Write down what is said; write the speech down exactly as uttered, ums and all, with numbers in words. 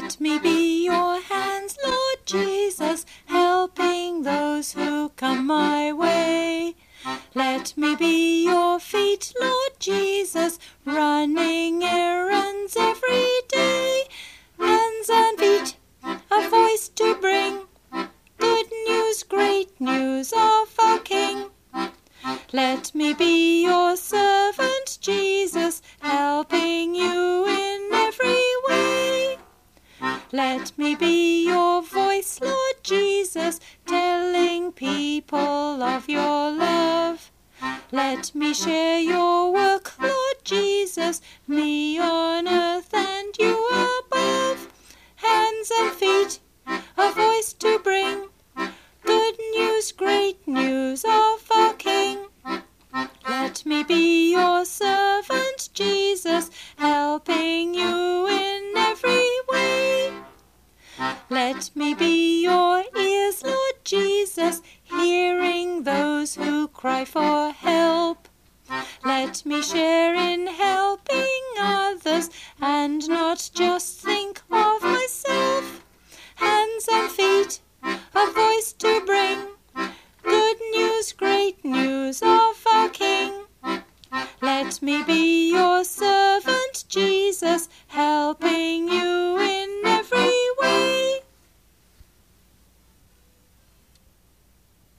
Let me be your hands, Lord Jesus, helping those who come my way. Let me be your feet, Lord Jesus, running errands every day. Hands and feet, a voice to bring good news, great news of our King. Let me be your servant, Jesus, helping you in every way. Let me be your voice, Lord Jesus, telling people of your love. Let me share your work, Lord Jesus, me on earth and you above. Hands and feet, a voice to bring good news, great news of our King. Let me be your servant, Jesus, helping you in every way. Let me be your ears, Lord Jesus, hearing those who cry for help. Let me share in helping others and not just think of myself. Hands and feet, a voice to bring good news, great news of our King. Let me be